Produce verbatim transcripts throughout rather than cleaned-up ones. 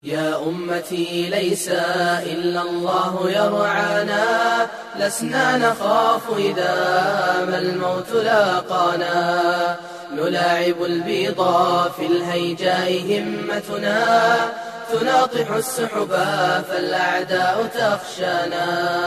يا أمتي ليس إلا الله يرعانا، لسنا نخاف إذا ما الموت لاقانا، نلاعب البيضا في الهيجاء همتنا، تناطح السحبا فالأعداء تخشانا.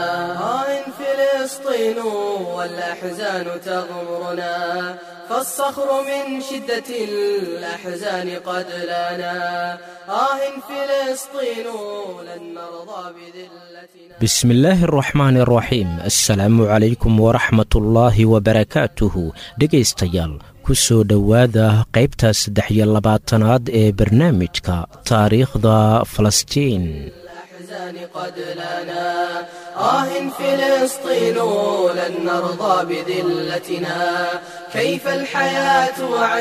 آه فلسطين والأحزان تغمرنا، فالصخر من شدة الأحزان قد لنا. آه فلسطين لن نرضى بذلتنا. بسم الله الرحمن الرحيم. السلام عليكم ورحمة الله وبركاته. dhegaystayaal kusoo dhowaada qaybta saddex iyo labaatanaad ee barnaamijka taariikhda falastiin. قد لنا آه فلسطين لن نرضى بذلتنا، كيف الحياة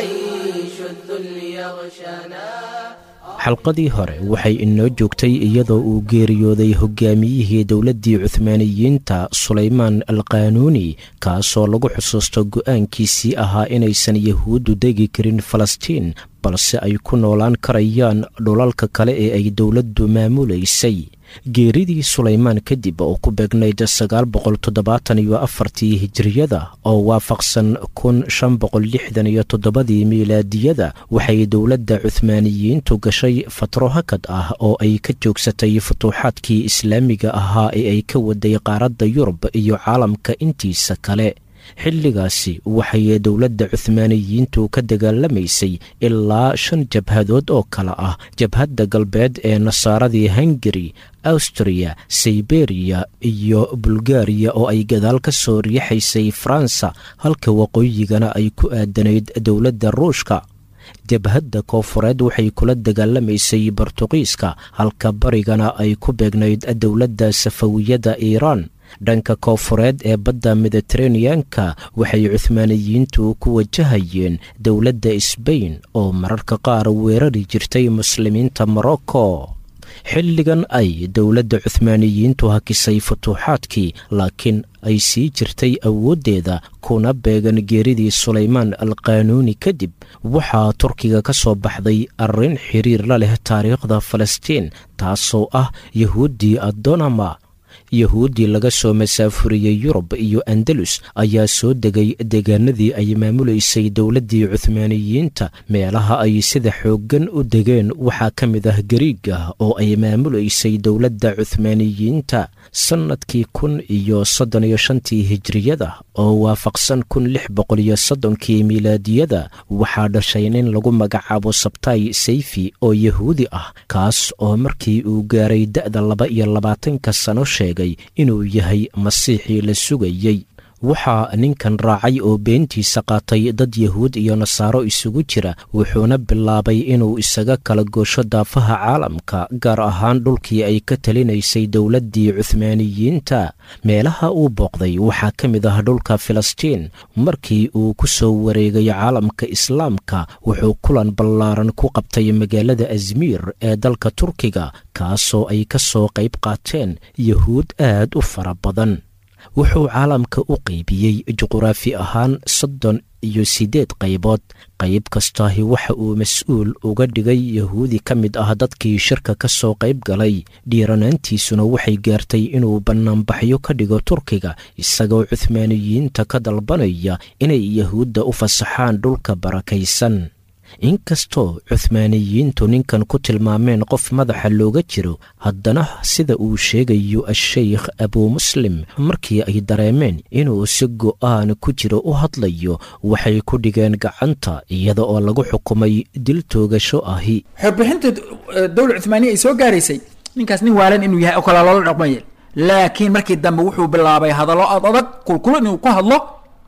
وعيش الذل يغشانا. xalqadii hore waxay inoo joogtay iyadoo uu geeriyooday hogaamiyihii dowladdii cuhmaaniyiinta sulaymaan alqaanuuni, kaasoo lagu xusuusto go'aankiisii ahaa inaysan yahuuddu degi karin falastiin balse ay ku noolaan karayaan dhulalka kale ee ay dowladdu maamulaysay. geeridii sulaymaan kadib oo ku beegnayd sagaal boqol toddobaatan iyo afartii hijriyada oo waafaqsan kun shan boqol lixdan iyo toddobadii miilaadiyada, waxay dowladda cuhmaaniyiintu gashay fatro hakad ah oo ay ka joogsatay futuuxaadkii islaamiga ahaa ee ay ka waday qaaradda yurub iyo caalamka intiisa kale. xilligaasi waxay dowladda cuhmaaniyiintu ka dagaalamaysay ilaa shan jabhadood oo kale ah: jabhadda galbeed ee nasaaradii hungari, awstriya, sayberiya iyo bulgariya oo ay gadaal ka soo riixaysay faransa, halka waqooyigana ay ku aadanayd dowladda ruushka. jabhadda koofureed waxay kula dagaalamaysay bortuqiiska, halka barigana ay ku beegnayd dowladda safawiyadda iiraan. dhanka koofureed ee badda mediteraneanka waxay cuhmaaniyiintu ku wajahayeen dowladda sbain oo mararka qaar weerari jirtay muslimiinta morocco. xilligan ay dowladda cuhmaaniyiintu hakisay futuuxaadkii, laakiin ay sii jirtay awooddeeda kuna beegan geeridii sulaymaan alqaanuuni kadib, waxaa turkiga ka soo baxday arrin xiriir la leh taariikhda falastiin, taasoo ah yahuuddii adonama. yahuuddii laga soo masaafuriyey yurub iyo andalus ayaa soo degay deegaanadii ay maamulaysay dowladdii cuhmaaniyiinta. meelaha ay sida xooggan u degeen waxaa ka mid ah gariiga oo ay maamulaysay dowladda cuhmaaniyiinta. sannadkii kun iyo soddon iyo shantii hijriyada oo waafaqsan kun lix boqol iyo soddonkii miilaadiyada, waxaa dhashay nin lagu magacaabo sabtay sayfi oo yahuudi ah, kaas oo markii uu gaaray da'da laba iyo labaatanka sano sheegay inuu yahay masiixii la sugayey. waxaa ninkan raacay oo beentiisa qaatay dad yahuud iyo nasaaro isugu jira, wuxuuna bilaabay inuu isaga kala goosho daafaha caalamka, gaar ahaan dhulkii ay ka talinaysay dowladdii cuhmaaniyiinta. meelaha uu booqday waxaa ka mid ah dhulka filistiin. markii uu ku soo wareegay caalamka islaamka, wuxuu kulan ballaaran ku qabtay magaalada azmiir ee dalka turkiga, kaasoo ay ka soo qayb qaateen yahuud aad u fara badan. wuxuu caalamka u qaybiyey juquraafi ahaan soddon iyo siddeed qaybood. qayb kastaahi waxa uu mas-uul uga dhigay yahuudi ka mid ah dadkii shirka ka soo qayb galay. dhiiranaantiisuna waxay gaartay inuu bannaanbaxyo ka dhigo turkiga, isagoo cuhmaaniyiinta ka dalbanaya inay yahuudda u fasaxaan dhulka barakaysan. inkastoo cuhmaaniyiintu ninkan ku tilmaameen qof madaxa looga jiro, haddana sida uu sheegayo a-sheykh abuu muslim, markii ay dareemeen inuu si go'aan ku jiro u hadlayo, waxay ku dhigeen gacanta iyada oo lagu xukumay dil toogasho ahi. xorbixinta dowla cuhmaaniya ay soo gaaraysay ninkaas nin waalan inuu yahay oo kale loola dhaqmaya, laakiin markii dambe wuxuu bilaabay hadallo ad adag kulkul inuu ku hadlo.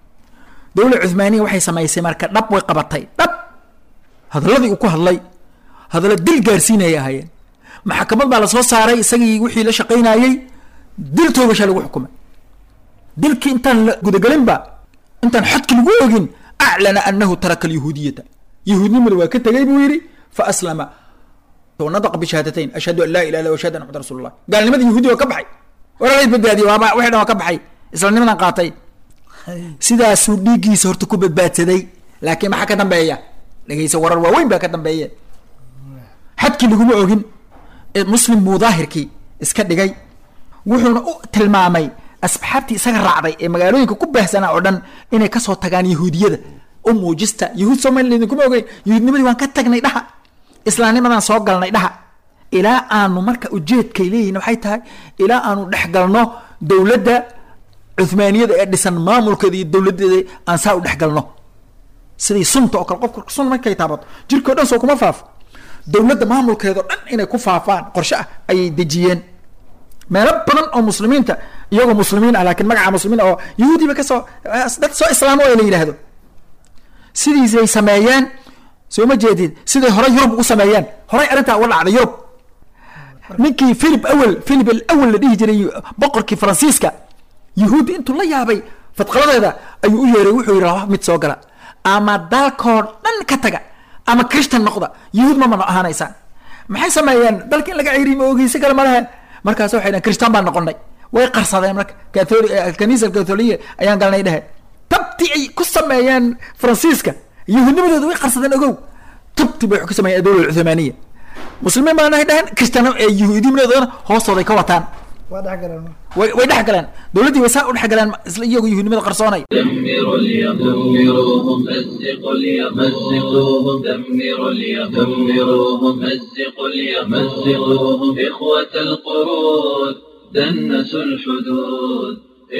dowla cuhmaaniya waxay samaysay marka dhab way qabatay. dhab hadalladii uu ku hadlay hadallo dil gaarsiinaya ahaayeen. maxkamad baa la soo saaray, isagii wixii la shaqaynayey dil toogasha lagu xukumay. dilkii intaan la gudagelinba, intaan xadki lagu ogin, aclana annahu taraka alyahuudiyata, yahuudnimada waa ka tegay buu yidhi. fa aslama wanadaqa bishahaadatayn ashhadu an laa ilaha illa ashhadu anna muxamadan rasulullah. gaalnimada yahuudi waa ka baxay, waralay badbaadiyey, waaba wixii dhan waa ka baxay, islaamnimadan qaatay. sidaasuu dhiiggiisa horta ku badbaadsaday. laakiin maxaa ka dambeeya? dhegeysa warar waaweyn baa ka dambeeye. xadkii laguma ogin, muslim buu daahirkii iska dhigay wuxuuna u tilmaamay asxaabtii isaga raacday ee magaalooyinka ku baahsanaa oo dhan inay kasoo tagaan yahuudiyada u muujista yahuud Soomaaliland kuma ogeyn yahuudnimadii waan ka tagnay dhaha islaamnimadan soo galnay dhaha ilaa aanu marka ujeedkay leeyihiin waxay tahay ilaa aanu dhexgalno dowladda Uthmaaniyada ee dhisan maamulkeeda iyo dowladeeda aan saa u dhexgalno sidii sunta oo kale qofka sun markay taabato jirka dhan soo kuma faaf dowladda maamulkeeda dhan inay ku faafaan qorshe ah ay dejiyeen meelo badan oo muslimiinta iyagoo muslimiin ah laakiin magaca muslimiin oo yahuudiba ka soo dad soo islaamo ay la yiraahdo sidiisay sameeyeen soo ma jeedid sidii hore Yurub u sameeyeen hore arinta uga dhacday Yurub ninkii Philip awal Philip al-awwal la dhihi jiray boqorkii Faransiiska yahuudi intuu la yaabay fadqaladeeda ayuu u yeeray wuxuu yiraahdaa mid soo gala ama dalkood dhan ka taga ama Christian noqda yahuud ma ma ahaanaysan maxay sameeyeen dalkii laga ciirimo ogeeysi kale ma lahayn markaas waxay dhahan Christian baan noqonay way qarsadeen marka Catholic kaniisada Catholic ayaan galnay dhahay tabti ay ku sameeyeen Faransiiska yahuudnimadooda way qarsadeen ogow tabti bay ku sameeyeen dawladda Uthmaaniya muslimiin ma nahay dhahan Christian ee yahuudnimadooda hoostooda ka wataan way way dhaxgalaan dawladii way saa u dhaxgalaan isla iyagu yahuudnimada qarsoonay دمروا اليهود دمروهم مزقوا اليهود مزقوهم دمروا اليهود دمروهم مزقوا اليهود مزقوهم إخوة القرود دنسوا الحدود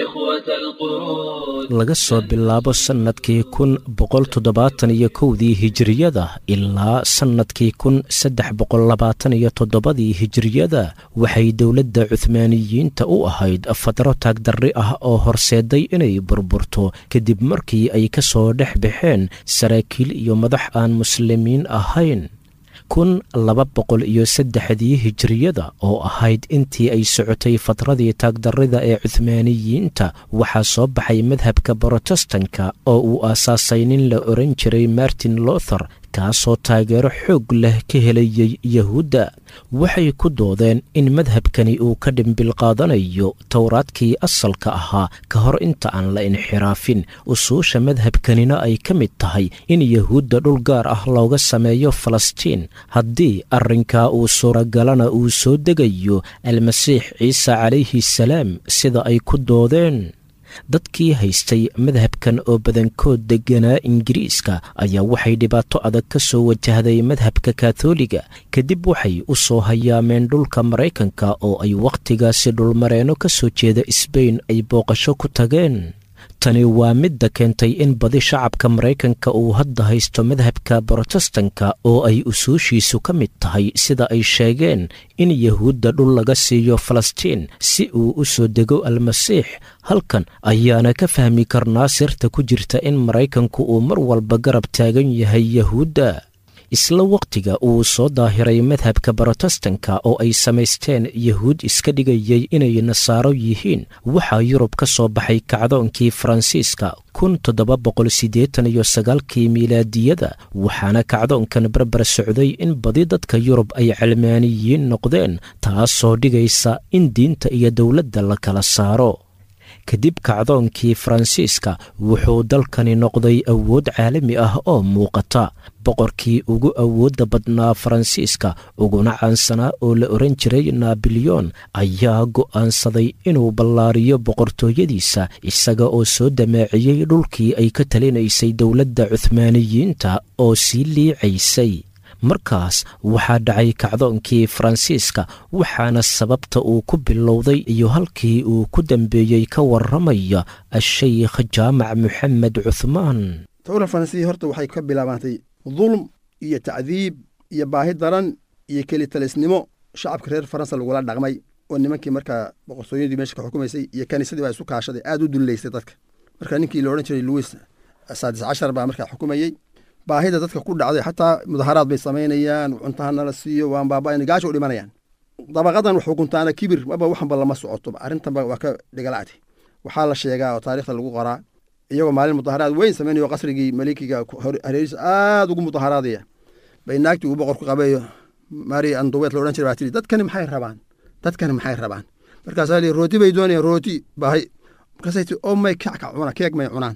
laga soo bilaabo sanadkii kun boqol toddobaatan iyo kowdii hijriyada ilaa sanadkii kun saddex boqol labaatan iyo toddobadii hijriyada waxay dowladda Cuthmaaniyiinta u ahayd fadro taagdarri ah oo horseeday inay burburto kadib markii ay ka soo dhex baxeen saraakiil iyo madax aan muslimiin ahayn kun laba boqol iyo saddexdii hijriyada oo ahayd intii ay socotay fatradii taagdarrida ee Cuthmaaniyiinta waxaa soo baxay madhabka Protestanka oo uu aasaasay nin la oran jiray Martin Luther kaasoo taageero xoog leh ka helayay yahuudda waxay ku doodeen in madhabkani uu ka dhimbil qaadanayo towraadkii asalka ahaa ka hor inta aan la inxiraafin usuusha madhabkanina ay ka mid tahay in yahuudda dhul gaar ah looga sameeyo Falastiin haddii arrinkaa uu suuragalana uu soo degayo almasiix ciise calayhi salaam sida ay ku doodeen dadkii haystay madhabkan oo badankood deganaa Ingiriiska ayaa waxay dhibaato adag ka soo wajahday madhabka Kaatooliga kadib waxay u soo hayaameen dhulka Mareykanka oo ay waqtigaasi dhulmareeno ka soo jeeda Spain ay booqasho ku tageen tani waa midda keentay in badi shacabka Mareykanka uu hadda haysto madhabka Protestanka oo ay usuushiisu ka mid tahay sida ay sheegeen in yahuudda dhul laga siiyo Falastiin si uu u soo dego almasiix halkan ayaana ka fahmi karnaa sirta ku jirta in Mareykanku uu mar walba garab taagan yahay yahuudda isla waqtiga uu soo daahiray madhabka Protestanka oo ay samaysteen yahuud iska dhigayay inay nasaaro yihiin waxaa Yurub ka soo baxay kacdoonkii Faransiiska kun toddoba boqol siddeetan iyo sagaalkii miilaadiyada waxaana kacdoonkan barbar socday in badi dadka Yurub ay calmaaniyiin noqdeen taasoo dhigaysa in diinta iyo dowladda la kala saaro kadib kacdoonkii Faransiiska wuxuu dalkani noqday awood caalami ah oo muuqata boqorkii ugu awoodda badnaa Faransiiska uguna caansanaa oo la oran jiray Napoleon ayaa go'aansaday inuu ballaariyo boqortooyadiisa isaga oo soo dameeciyay dhulkii ay ka talinaysay dowladda Cuthmaaniyiinta oo sii liicaysay markaas waxaa dhacay kacdoonkii Faransiiska waxaana sababta uu ku bilowday iyo halkii uu ku dambeeyay ka waramaya Sheikh Jaamac Maxamed Cuthmaan dowladda Faransiiska horta waxay ka bilaabantay dulm iyo tacdiib iyo baahi daran iyo keli talisnimo shacabka reer Faransa lagula dhaqmay oo nimankii markaa boqortooyadii meesha ka xukumaysay iyo kaniisadii baa isu kaashaday aad u duleysay dadka marka ninkii la oran jiray Louis saddex cashar baa markaa xukumayay baahida dadka ku dhacday xataa mudaharaad bay sameynayaan cuntahana la siiyo waan baabaayna gaasho u dhimanayaan dabaqadan wuxuu kuntaana kibir maba waxan bal lama socoto arrintan waa ka dhigalaati waxaa la sheegaa oo taariikhda lagu qoraa iyagoo maalin mudaharaad weyn sameynayo qasrigii malikiga hareeriis aad ugu mudaharaadaya bay naagtii uu boqor ku qabeeyo Marie Antoinette la oran jiray baa tiri dadkani maxay rabaan dadkani maxay rabaan markaas ay rooti bay doonayaan rooti baahay markaas ay tii oh my kacka cuna keeg may cunaan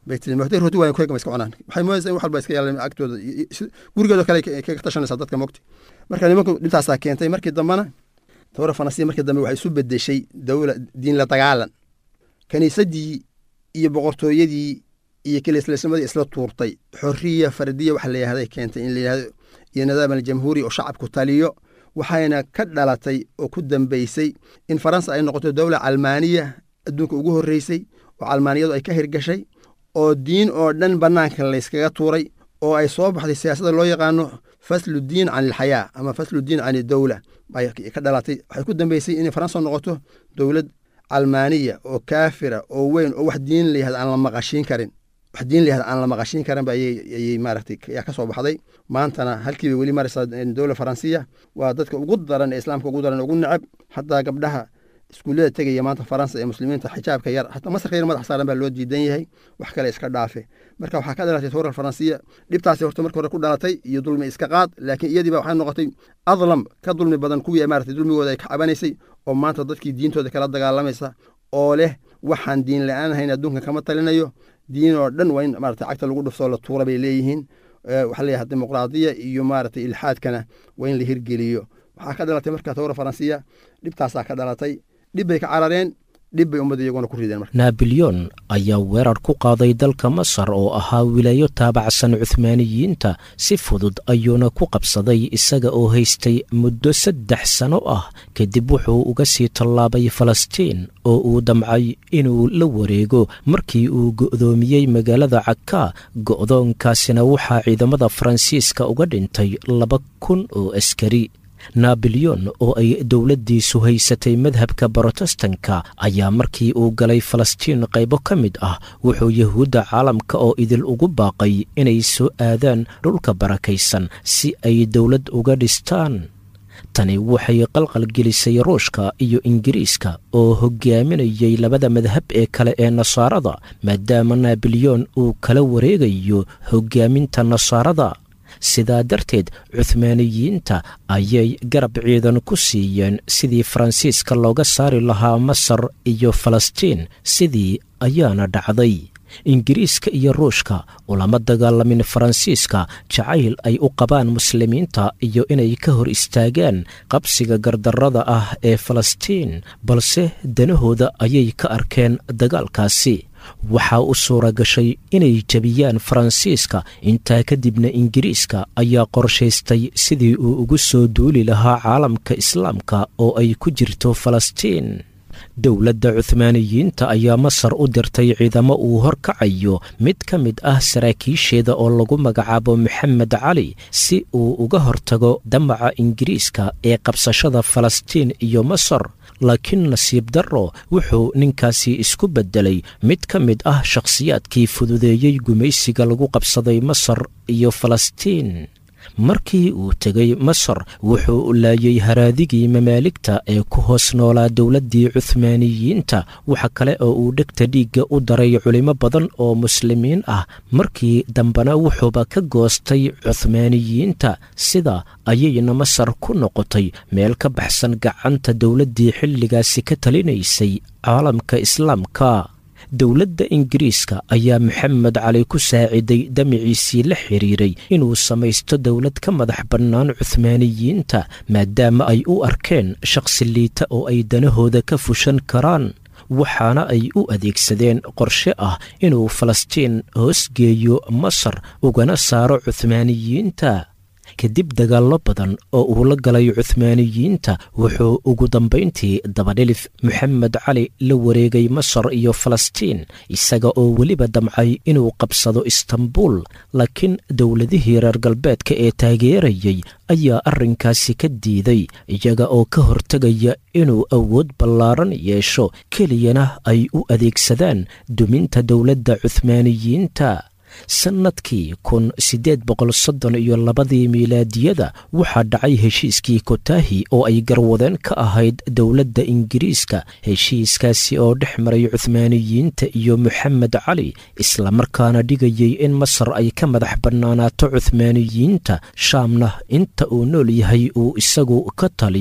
baytilma haday rooti waayan kuega ma iska cunaan waxay moodaysaa in wax walba iska yaalaan agtooda gurigooda kale kaga tashanaysaa dadka mogta marka nimanku dhibtaasaa keentay markii dambena tawra faransiya markii dambe waxay isu bedeshay dawla diin la dagaalan kaniisadii iyo boqortooyadii iyo kaleesleesnimadii isla tuurtay xorriya fardiya waxa la yidhahday keentay in la yidhahdo iyo nidaam aljamhuuri oo shacabku taliyo waxayna ka dhalatay oo ku dambaysay in faransa ay noqoto dawla calmaaniya adduunka ugu horreysay oo calmaaniyadu ay ka hirgashay oo diin oo dhan bannaanka layskaga tuuray oo ay soo baxday siyaasadda loo yaqaano faslu diin can ilxayaa ama faslu diin can idawla bay ka dhalatay waxay ku dambaysay inay faransa noqoto dowlad calmaaniya oo kaafira oo weyn oo wax diin la yihahda aan la maqashiin karin wax diin la yihahda aan la maqashiin karin ba ayay maaragtay yaa ka soo baxday maantana halkiiba weli maraysaa dowla faransiya waa dadka ugu daran ee islaamka ugu daran ugu necab hataa gabdhaha iskuullada tegaya maanta faransa ee muslimiinta xijaabka yar hataa masarka yar madax saaran baa loo diidan yahay wax kale iska dhaafe marka waxaa ka dhalatay tawra faransiya dhibtaasi horta marka hore ku dhalatay iyo dulmi iska qaad laakiin iyadiiba waxay noqotay adlam ka dulmi badan kuwii maaragtay dulmigooda ay ka cabanaysay oo maanta dadkii diintooda kala dagaalamaysa oo leh waxaan diin la-aan ahayn adduunka kama talinayo diin oo dhan waa in maaragtay cagta lagu dhufsoo la tuura bay leeyihiin waxaa leeyahay dimuqraadiya iyo maaragtay ilxaadkana waa in la hirgeliyo waxaa ka dhalatay marka tawra faransiya dhibtaasaa ka dhalatay dhib bay ka carareen dhib bay ummadda iyaguna ku rideen marka naabilyon ayaa weerar ku qaaday dalka masar oo ahaa wilaayo taabacsan cuhmaaniyiinta si fudud ayuuna ku qabsaday isaga oo haystay muddo saddex sano ah kadib wuxuu uga sii tallaabay falastiin oo uu damcay inuu la wareego markii uu go'doomiyey magaalada caka go'doonkaasina waxaa ciidamada faransiiska uga dhintay laba kun oo askari naabilyon oo ay dowladdiisu haysatay madhabka brotestanka ayaa markii uu galay falastiin qaybo ka mid ah wuxuu yahuudda caalamka oo idil ugu baaqay inay soo aadaan dhulka barakaysan si ay dowlad uga dhistaan tani waxay qalqalgelisay ruushka iyo ingiriiska oo hogaaminayay labada madhab ee kale ee nasaarada maadaama naabilyon uu kala wareegayo hogaaminta nasaarada sidaa darteed cuhmaaniyiinta ayay garab ciidan ku siiyeen sidii faransiiska looga saari lahaa masar iyo falastiin sidii ayaana dhacday ingiriiska iyo ruushka ulama dagaalamin faransiiska jacayl ay u qabaan muslimiinta iyo inay ka hor istaagaan qabsiga gardarrada ah ee falastiin balse danahooda ayay ka arkeen dagaalkaasi waxaa u suura gashay inay jebiyaan faransiiska intaa kadibna ingiriiska ayaa qorshaystay sidii uu ugu soo duuli lahaa caalamka islaamka oo ay ku jirto falastiin dowladda cuhmaaniyiinta ayaa masar u dirtay ciidamo uu horkacayo mid ka mid ah saraakiisheeda oo lagu magacaabo maxamed cali si uu uga hortago damaca ingiriiska ee qabsashada falastiin iyo masar laakiin nasiib darro wuxuu ninkaasi isku beddelay mid ka mid ah shakhsiyaadkii fududeeyey gumaysiga lagu qabsaday masar iyo falastiin markii uu tegey masar wuxuu laayay haraadigii mamaaligta ee ku hoos noolaa dowladdii cuhmaaniyiinta waxa kale oo uu dhegta dhiigga u daray culimo badan oo muslimiin ah markii dambena wuxuuba ka goostay cuhmaaniyiinta sida ayayna masar ku noqotay meel ka baxsan gacanta dowladdii xilligaasi ka talinaysay caalamka islaamka dowladda ingiriiska ayaa maxamed cali ku saaciday damiciisii la xiriiray inuu samaysto dowlad ka madax bannaan cuhmaaniyiinta maadaama ay u arkeen shakhsi liita oo ay danahooda ka fushan karaan waxaana ay u adeegsadeen qorshe ah inuu falastiin hoosgeeyo masar ugana saaro cuhmaaniyiinta kadib dagaallo badan oo uu la galay cuhmaaniyiinta wuxuu ugu dambayntii dabadhilif maxamed cali la wareegay masar iyo falastiin isaga oo weliba damcay inuu qabsado istanbuul laakiin dowladihii reer galbeedka ee taageerayay ayaa arrinkaasi ka diiday iyaga oo ka hortegaya inuu awood ballaaran yeesho keliyana ay u adeegsadaan duminta dowladda cuhmaaniyiinta sannadkii kun siddeed boqol soddon iyo labadii miilaadiyada waxaa dhacay heshiiskii kotahi oo ay garwadeen ka ahayd dowladda ingiriiska heshiiskaasi oo dhex maray cuhmaaniyiinta iyo maxamed cali islamarkaana dhigayay in masar ay ka madax bannaanaato cuhmaaniyiinta shaamna inta uu nool yahay uu isagu ka taliyo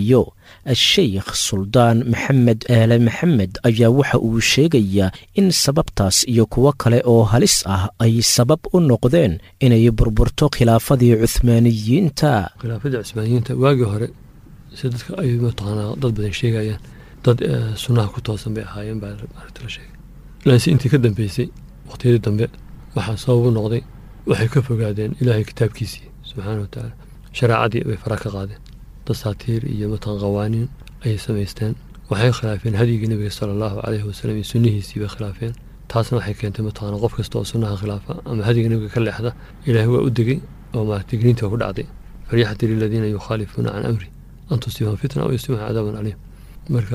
a-sheykh suldaan maxamed aale maxamed ayaa waxa uu sheegayaa in sababtaas iyo kuwo kale oo halis ah ay sabab u noqdeen inay burburto khilaafadii cuhmaaniyiinta khilaafadii cuhmaaniyiinta waagii hore si dadka ay mataqaanaa dad badan sheegayaan dad sunnaha ku toosan bay ahaayeen baa maaragta la sheegay laakiin intii ka dambeysay waqtiyadii dambe waxaa sabab u noqday waxay ka fogaadeen ilaahay kitaabkiisii subxaana watacaala shareecadii bay fara ka qaadeen dasaatiir iyo matan qawaaniin ayay samaysteen waxay khilaafeen hadyigii nebiga sala allahu calayhi wasalam iyo sunnihiisii bay khilaafeen taasna waxay keentay mataqaana qof kasta oo sunnaha khilaafa ama hadiga nebiga ka leexda ilaahay waa u degay oo maaragtay digniinta waa ku dhacday falyaxdari aladiina yukhaalifuuna can amri an tusiibahum fitna aw yusiibahum cadaaban aliim marka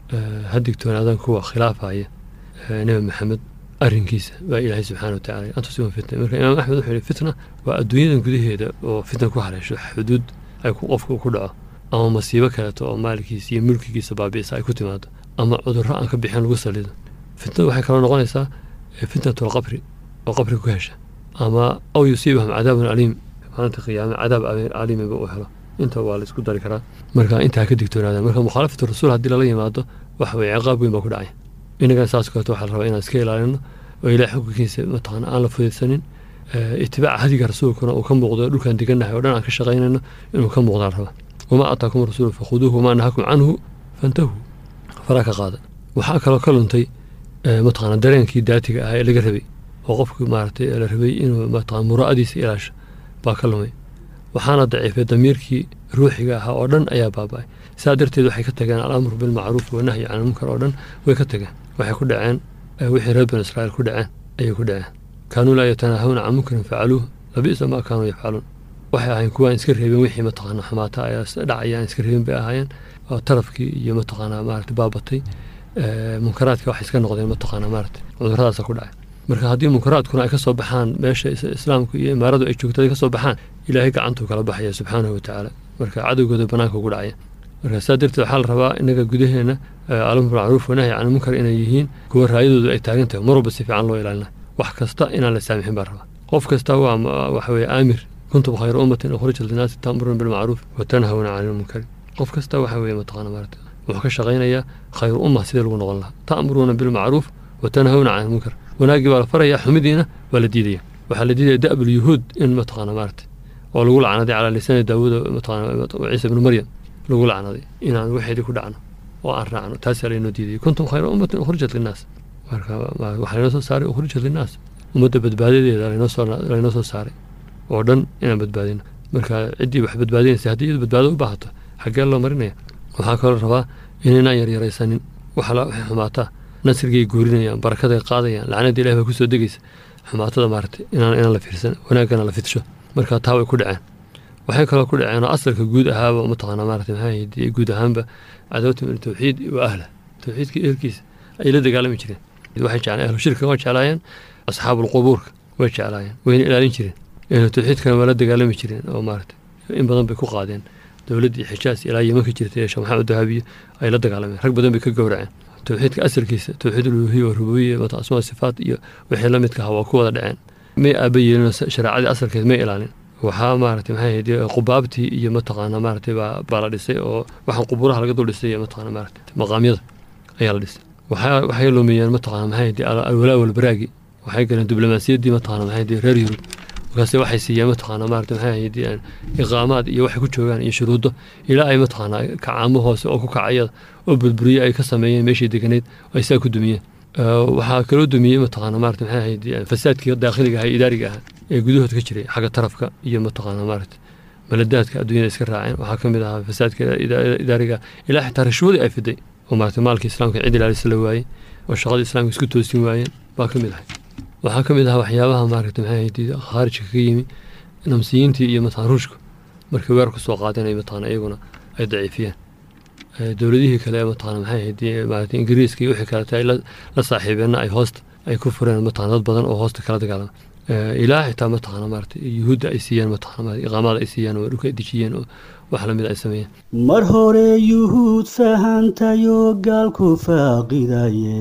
ha digtoonaadaan kuwa khilaafaya nebi maxamed arrinkiisa waa ilaahay subxaana watacaala an tusiibahum fitna marka imaam axmed wuxuu yihi fitna waa adduunyadan gudaheeda oo fitna ku haleesho xuduud ay qofka ku dhaco ama masiibo kaleeto oo maalkiisa iyo mulkigiisa baabi'isa ay ku timaado ama cudurro aan ka bixin lagu salido fitnadu waxay kaloo noqonaysaa fitnatul qabri oo qabri ku hesha ama aw yusiibahum cadaabun aliim maalinta qiyaame cadaab aliimiba uu helo inta waa la isku dari karaa marka intaa ka digtoonaada marka mukhaalafatu rasuul haddii lala yimaado waxa weye ciqaab weyn baa ku dhacay inagana saas kaleeto waxaa la rabaa inaan iska ilaalino oo ilaah xukunkiisa mataqaana aan la fudaysanin itibaaca hadiga rasuulkuna uu ka muuqdo dhulkaan degannahay oo dhan aan ka shaqaynayno inuu ka muuqdaa la rabaa wamaa ataakum rasuulu fakhuduuhu wamaa nahakum canhu fantahuu faraa ka qaada waxaa kaloo ka luntay mataqaana dareenkii daatiga ahaa ee laga rabay oo qofku maaragtay la rabay inuu mataqaana muraa'adiisa ilaasho baa ka lumay waxaana daciifay damiirkii ruuxiga ahaa oo dhan ayaa baaba'ay saa darteed waxay ka tageen alamru bilmacruuf wanahyi can ilmunkar oo dhan way ka tageen waxay ku dhaceen wixii reer banu israa'iil ku dhaceen ayay ku dhaceen kaanuu laa yatanaahawna can munkarin facaluuh labi'sa maa kaanuu yafcaluun waxay ahayn kuwaan iska reebin wixii mataqaana xumaata ayaa dhacayaan iska reebin bay ahaayeen oo tarafkii iyo mataqaanaa maaragtay baabatay munkaraadka waxay iska noqdeen mataqaanaa maaragtay cudurradaasa ku dhacay marka haddii munkaraadkuna ay ka soo baxaan meesha islaamku iyo imaaradu ay joogto ay ka soo baxaan ilaahay gacantuu kala baxaya subxaanahu watacaala marka cadowgooda banaanka ugu dhacaya marka saa darteed waxaa la rabaa inaga gudaheena alamru bilmacruuf wanahyi can ilmunkar inay yihiin kuwa raayadoodu ay taagan tahay mar walba si fiican loo ilaalina wax kasta inaan la saamixin baa rabaa qof kasta waa waxa weeye aamir kuntum khayra ummatin ukhrijat linnaasi ta'muruuna bilmacruuf wa tanhawna cani ilmunkari qof kasta waxa weeye mataqaana maaragta wuxuu ka shaqaynayaa khayru umma sidee lagu noqon lahaa ta'muruuna bilmacruuf wa tanhawna cani ilmunkar wanaagii baa la farayaa xumidiina waa la diidaya waxaa la diidaya da'bul yuhuud in mataqaana maaragta oo lagu lacnaday calaa lisaani daawuud mataqaana ciisa ibnu maryam lagu lacnaday inaan waxeedii ku dhacno oo aan raacno taasaa laynoo diidayay kuntum khayra ummatin ukhrijat linnaas marka waxaa laynoo soo saaray ukhrijat linnaas ummadda badbaadadeeda laynoo soo laynoo soo saaray oo dhan inaan badbaadino marka ciddii wax badbaadinaysa haddii iyadu badbaado u baahato xaggee loo marinaya waxaa kaloo rabaa inaynaan yaryaraysanin waxa waxay xumaataa nasrigay guurinayaan barakaday qaadayaan lacnada ilahi baa kusoo degaysa xumaatada maaragtay inaan inaan la fiirsan wanaaggana la fidsho marka taa way ku dhaceen waxay kaloo ku dhaceen oo asalka guud ahaaba mataqaana maaragtay maxaa yidhi guud ahaanba cadawatu min tawxiid wa ahla tawxiidka ehelkiisa ay la dagaalami jireen waxay jeclaan ahlu shirka waa jeclaayeen asxaabul qubuurka way jeclaayeen wayna ilaalin jireen ahlu tawxiidkana waa la dagaalami jireen oo maaragtay in badan bay ku qaadeen dowladdii xijaas ilaa yeman ka jirtay ee sheekh maxamed dahabiye ay la dagaalameen rag badan bay ka gowraceen tawxiidka asalkiisa tawxiid uluhiya wa rububiya mata asmaa sifaat iyo wixii la midka ahaa waa ku wada dhaceen may aaba yeelin shareecadii asalkeed may ilaalin waxaa maaragtay maxay ahayd qubaabtii iyo mataqaana maaragtay baa baa la dhisay oo waxaan qubuuraha laga dul dhisay mataqaana maaragtay maqaamyada ayaa la dhisay waxaa waxay lumiyeen mataqaana maxay ahayd alwalaa walbaraagi waxay galeen diblomaasiyaddii mataqaana maxay ahayd reer yurub markaase waxay siiyeen mataqaana maaragtay maxay ahayd iqaamaad iyo waxay ku joogaan iyo shuruudo ilaa ay mataqaana kacaamo hoose oo ku kacaya oo burburiye ay ka sameeyeen meeshii deganeyd ay saa ku dumiyeen waxaa kaloo dumiyey mataqaana maaragtay maxay ahayd fasaadkii daakhiliga ahaa idaariga ahaa ee gudahooda ka jiray xagga tarafka iyo mataqaana maaragtay maladaadka adduunyada iska raaceen waxaa ka mid ahaa fasaadka idaariga ilaa xitaa rashwadii ay fiday oo maaragtay maalkii islaamka cid ilaalisa la waayey oo shaqadii islaamka isku toosin waayeen baa ka mid ahay waxaa ka mid ahaa waxyaabaha maaragtay maxay ahayd khaarijka ka yimi namsiyiintii iyo mataqaana ruushku markay weer ku soo qaadeen ay mataqaana iyaguna ay daciifiyeen dowladihii kale ee mataqaana maxay ahayd maaragtay ingiriiska iyo wixii kaleeta ay la saaxiibeenna ay hoosta ay ku fureen mataqaana dad badan oo hoosta kala dagaalama ilaa xitaa mataqaana maaragtay yuhuudda ay siiyeen mataqaana iqaamada ay siiyeen oo dhulka ay dejiyeen oo wax lamid ay sameeyeen mar hore yuhuud fahantayoo gaalku faaqidaye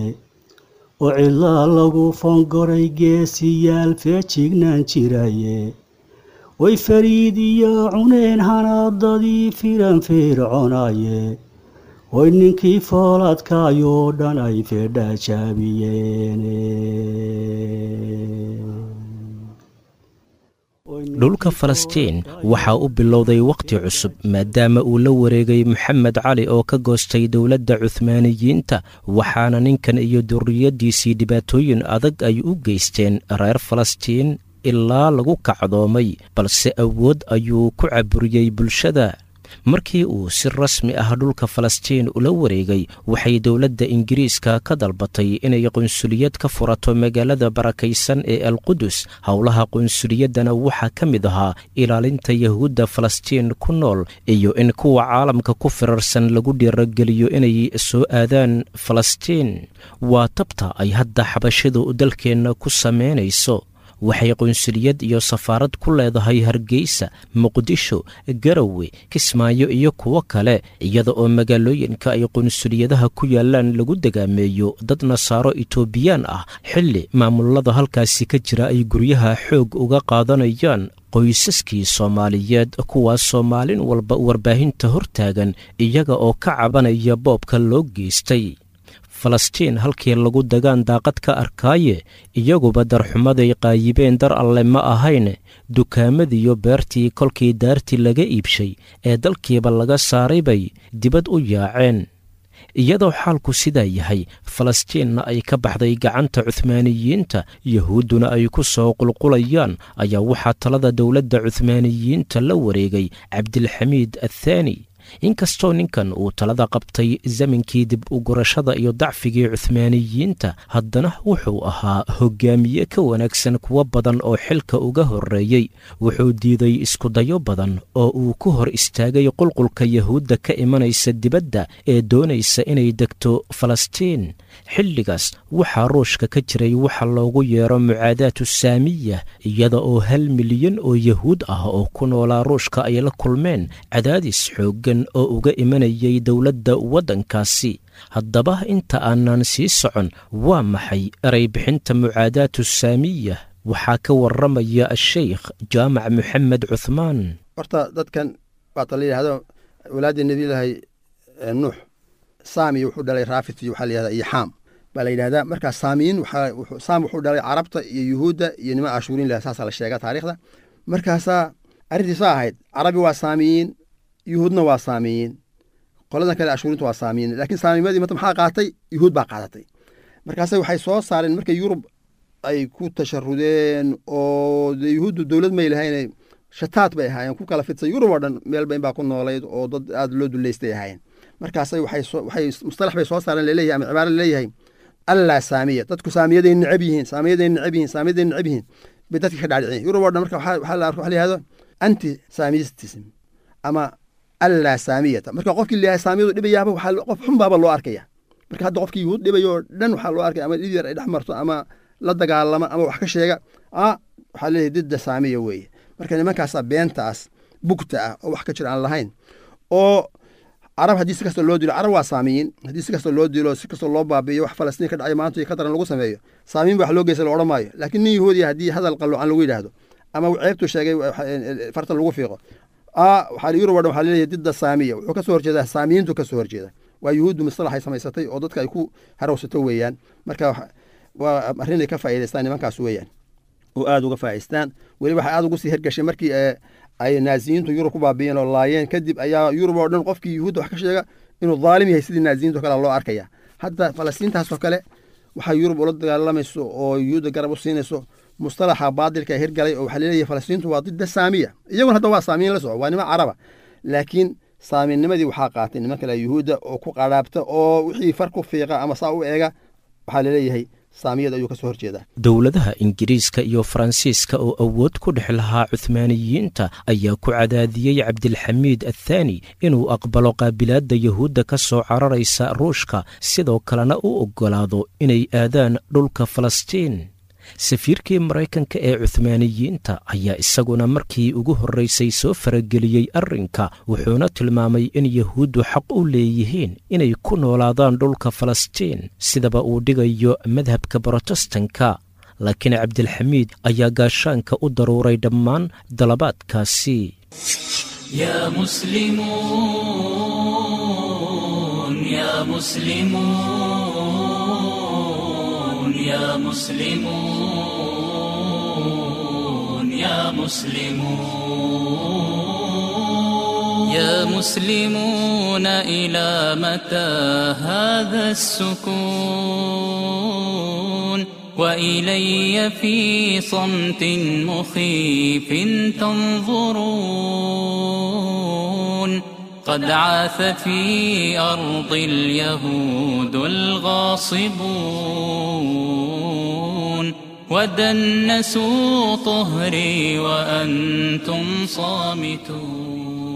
oo cilaa lagu fongoray geesiyaal feejignaan jiraye way fariid iyo cuneen hanaadadii firan firconaye oy ninkii fooladkaayoo dhan ay feedhaa jaabiyeen dhulka falastiin waxaa u bilowday wakhti cusub maadaama uu la wareegay moxamed cali oo ka goostay dowladda cuhmaaniyiinta waxaana ninkan iyo durriyaddiisii dhibaatooyin adag ay u geysteen reer falastiin ilaa lagu kacdoomay balse awood ayuu ku caburiyey bulshada markii uu si rasmi ah dhulka falastiin ula wareegay waxay dowladda ingiriiska ka dalbatay inay qunsuliyad ka furato magaalada barakaysan ee alqudus howlaha qunsuliyaddana waxaa ka mid ahaa ilaalinta yahuudda falastiin ku nool iyo in kuwa caalamka ku firarsan lagu dhiirogeliyo inay soo aadaan falastiin waa tabta ay hadda xabashidu dalkeenna ku samaynayso waxay qunsuliyad iyo safaarad ku leedahay hargeysa muqdisho garowe kismaayo iyo kuwo kale iyada oo magaalooyinka ay qunsuliyadaha ku yaalaan lagu degaameeyo dad nasaaro itoobiyaan ah xilli maamulada halkaasi ka jira ay guryaha xoog uga qaadanayaan qoysaskii soomaaliyeed kuwaasoo maalin walba warbaahinta hortaagan iyaga oo ka cabanaya boobka loo geystay falastiin halkii lagu dagaan daaqad ka arkaaye iyaguba darxumaday qaayibeen dar alle ma ahayn dukaamadiiyo beertii kolkii daartii laga iibshay ee dalkiiba laga saaray bay dibad u yaaceen iyadoo xaalku sidaa yahay falastiinna ay ka baxday gacanta cuhmaaniyiinta yahuudduna ay ku soo qulqulayaan ayaa waxaa talada dowladda cuhmaaniyiinta la wareegay cabdilxamiid athaani inkastoo ninkan uu talada qabtay zaminkii dib u gurashada iyo dacfigii cuhmaaniyiinta haddana wuxuu ahaa hoggaamiye ka wanaagsan kuwo badan oo xilka uga horreeyey wuxuu diiday iskudayo badan oo uu ku hor istaagay qulqulka yahuudda ka imanaysa dibadda ee doonaysa inay degto falastiin xilligaas waxaa ruushka ka jiray waxa loogu yeero mucaadaatu saamiya iyada oo hal milyan oo yahuud ah oo ku noolaa ruushka ay la kulmeen cadaadis xooggan oo uga imanayay dowladda waddankaasi haddaba inta aanan sii socon waa maxay eray bixinta mucaadaatu saamiya waxaa ka warramaya asheykh jaamac moxamed cuhmaan horta dadkan waata la yidhahdo walaaddii nebiyullaahi nuux saamiya wuxuu dhalay raafit iyo waxaa la yihahdaa iyo xaam baa la yidhahdaa markaa saamiyiin waxaa saam wuxuu dhalay carabta iyo yuhuudda iyo niman ashuuriin lah saasaa la sheegaa taariikhda markaasaa arrintiisa ahayd carabi waa saamiyiin yuhuudna waa saamiyiin qoladan kale ashuurinta waa saamiyiin laakiin saamiyimadii mata maxaa qaatay yuhuud baa qaadatay markaase waxay soo saareen markay yurub ay ku tasharudeen oo de yuhuuddu dowlad may lahayn shataad bay ahaayeen ku kala fidsan yurub oo dhan meelba in baa ku noolayd oo dad aada loo duleystay ahaayeen markaase waxay waxay mustalax bay soo saareen laleeyahay ama cibaaro laleeyahay allaa saamiya dadku saamiyaday necab yihiin saamiyaday necab yihiin saamiyaday necab yihiin bay dadka ka dhaadhiciyeen yurub oo dhan marka waxaa la arko waxa la yihahdo anti saamistism ama allaa saamiyata marka qofkii leeyahay saamiyadu dhibayaaba waxaa qof xun baaba loo arkaya marka hadda qofkii yuhuud dhibayo oo dhan waxaa loo arkaya ama dhib yar ay dhex marto ama la dagaalama ama wax ka sheega a waxaa leeyahay didda saamiya weeye marka nimankaasaa beentaas bugta ah oo wax ka jira aan lahayn oo carab haddii si kasta loo dilo carab waa saamiyiin haddii si kasta loo dilo si kasta loo baabi'iyo wax falastiin ka dhacay maanta iyo ka daran lagu sameeyo saamiyin ba wax loo geysa la odhan maayo laakiin nin yahuudiya haddii hadal qaloocan lagu yidhaahdo ama ceebtuu sheegay farta lagu fiiqo waxaa yurub o dhan waxaa leeyahay didda saamiya wuxuu ka soo horjeedaa saamiyiintu ka soo horjeeda waa yuhuuddu mustalax ay samaysatay oo dadka ay ku harawsato weeyaan marka waa arrin ay ka faa'iidaystaan nimankaas weeyaan oo aada uga faa'idaystaan weli waxay aada ugu sii hergashay markii ay naaziyiintu yurub ku baabi'iyeen oo laayeen kadib ayaa yurub oo dhan qofkii yuhuudda wax ka sheega inuu dhaalim yahay sidii naaziyiinto kale loo arkaya hadda falastiintaasoo kale waxaa yurub ula dagaalamayso oo yuhuudda garab u siinayso mustalaxa baadilka hirgalay oo waxaa leeyahay falastiintu waa didda saamiya iyaguna hadda waa saamiyin la soco waa niman caraba laakiin saaminimadii waxaa qaatay niman kale yuhuudda oo ku qadhaabta oo wixii far ku fiiqa ama saa u eega waxaa laleeyahay saamiyad ayuu ka soo horjeedaa dowladaha ingiriiska iyo faransiiska oo awood ku dhex lahaa cuhmaaniyiinta ayaa ku cadaadiyey cabdilxamiid athaani inuu aqbalo qaabilaadda yahuudda ka soo cararaysa ruushka sidoo kalena u oggolaado inay aadaan dhulka falastiin safiirkii maraykanka ee cuhmaaniyiinta ayaa isaguna markii ugu horraysay soo farageliyey arrinka wuxuuna tilmaamay in yahuuddu xaq u leeyihiin inay ku noolaadaan dhulka falastiin sidaba uu dhigayo madhabka brotestanka laakiin cabdilxamiid ayaa gaashaanka u daruuray dhammaan dalabaadkaasi يا مسلمون يا مسلمون يا مسلمون يا مسلمون يا مسلمون إلى متى هذا السكون وإلي في صمت مخيف تنظرون قد عاث في أرض اليهود الغاصبون ودنسوا طهري وأنتم صامتون.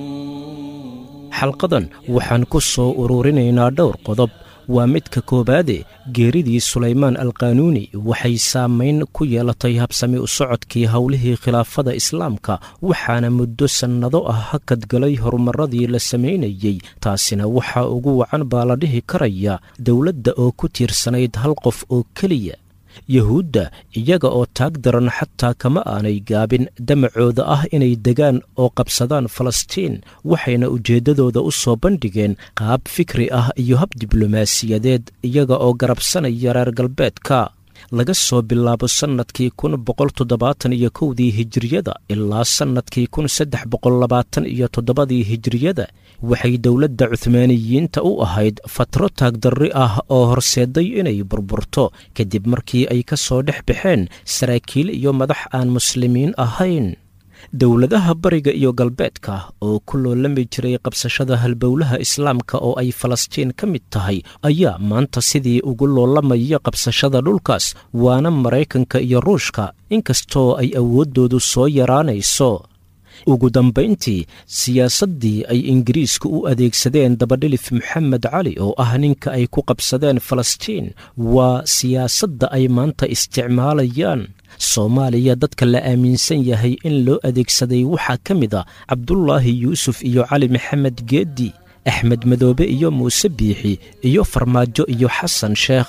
xalqadan waxaan ku soo ururinaynaa dhowr qodob. waa midka koobaade geeridii sulaymaan alqaanuuni waxay saamayn ku yeelatay habsami u socodkii howlihii khilaafada islaamka waxaana muddo sannado ah hakadgalay horumaradii la samaynayey. taasina waxaa ugu wacan baa la dhihi karaya dowladda oo ku tiirsanayd hal qof oo keliya. yuhuudda iyaga oo taag daran xataa kama aanay gaabin damacooda ah inay degaan oo qabsadaan falastiin waxayna ujeeddadooda u soo bandhigeen qaab fikri ah iyo hab diblomaasiyadeed iyaga oo garabsanaya reer galbeedka. laga soo bilaabo sannadkii kun boqol toddobaatan iyo kowdii hijiriyada ilaa sannadkii kun saddex boqol labaatan iyo toddobadii hijiriyada waxay dowladda cuhmaaniyiinta u ahayd fatro taagdarri ah oo horseeday inay burburto kadib markii ay ka soo dhex baxeen saraakiil iyo madax aan muslimiin ahayn. dowladaha bariga iyo galbeedka oo ku loolami jiray qabsashada halbowlaha islaamka oo ay falastiin ka mid tahay ayaa maanta sidii ugu loolamaya qabsashada dhulkaas waana maraykanka iyo ruushka inkastoo ay awooddoodu soo yaraanayso. ugu dambayntii siyaasaddii ay ingiriisku u adeegsadeen dabadhilif moxamed cali oo ah ninka ay ku qabsadeen falastiin waa siyaasadda ay maanta isticmaalayaan. soomaaliya dadka la aaminsan yahay in loo adeegsaday waxaa ka mid a cabdulaahi yuusuf iyo cali maxamed geeddi axmed madoobe iyo muuse biixi iyo farmaajo iyo xasan sheekh.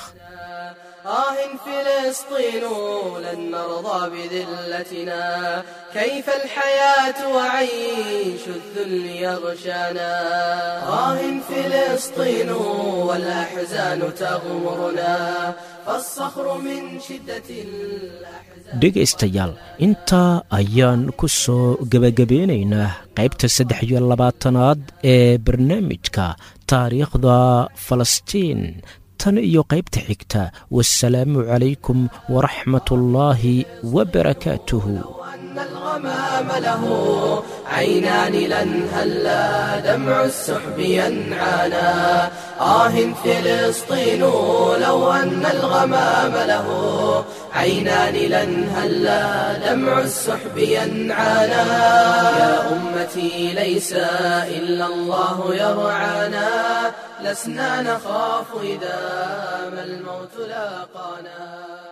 آه فلسطين لن نرضى بذلتنا كيف الحياة وعيش الذل يغشانا آه فلسطين والأحزان تغمرنا فالصخر من شدة الأحزان. dhegaystayaal intaa ayaan ku soo gebagabeynaynaa qaybta saddex iyo labaatanaad ee barnaamijka taariikhda falastiin tan iyo qaybta xigta. wassalaamu calaykum waraxmat ullaahi wabarakaatuhu. الغمام له عينان لن هلا دمع السحب ينعانا آه فلسطين لو أن الغمام له عينان لن هلا دمع السحب ينعانا يا أمتي ليس إلا الله يرعانا لسنا نخاف إذا ما الموت لاقانا.